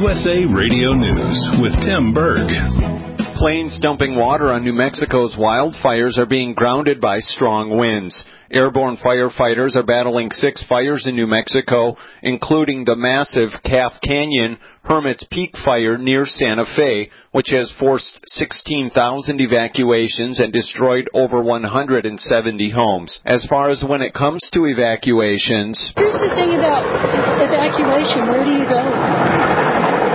USA Radio News with Tim Berg. Planes dumping water on New Mexico's wildfires are being grounded by strong winds. Airborne firefighters are battling 6 fires in New Mexico, including the massive Calf Canyon Hermit's Peak fire near Santa Fe, which has forced 16,000 evacuations and destroyed over 170 homes. As far as when it comes to evacuations... Here's the thing about evacuation. Where do you go?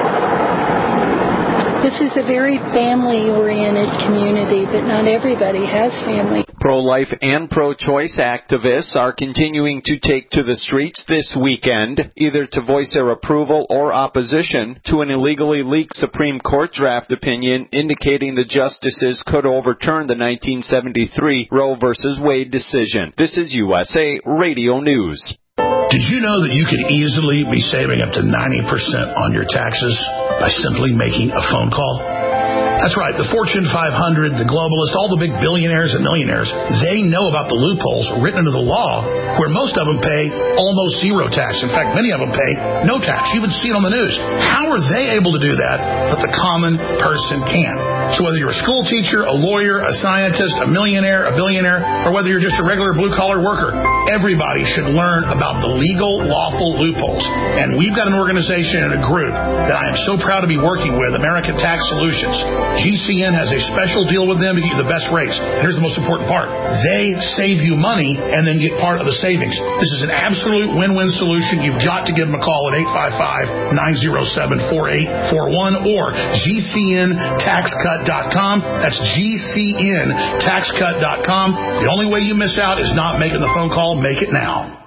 This is a very family-oriented community, but not everybody has family. Pro-life and pro-choice activists are continuing to take to the streets this weekend, either to voice their approval or opposition to an illegally leaked Supreme Court draft opinion indicating the justices could overturn the 1973 Roe v. Wade decision. This is USA Radio News. Did you know that you could easily be saving up to 90% on your taxes by simply making a phone call? That's right. The Fortune 500, the globalists, all the big billionaires and millionaires, they know about the loopholes written into the law where most of them pay almost zero tax. In fact, many of them pay no tax. You would see it on the news. How are they able to do that, but the common person can't? So whether you're a school teacher, a lawyer, a scientist, a millionaire, a billionaire, or whether you're just a regular blue-collar worker, everybody should learn about the legal, lawful loopholes. And we've got an organization and a group that I am so proud to be working with, American Tax Solutions. GCN has a special deal with them to get you the best rates. Here's the most important part. They save you money and then get part of the savings. This is an absolute win-win solution. You've got to give them a call at 855-907-4841 or GCNTaxCut.com. That's GCNTaxCut.com. The only way you miss out is not making the phone call. Make it now.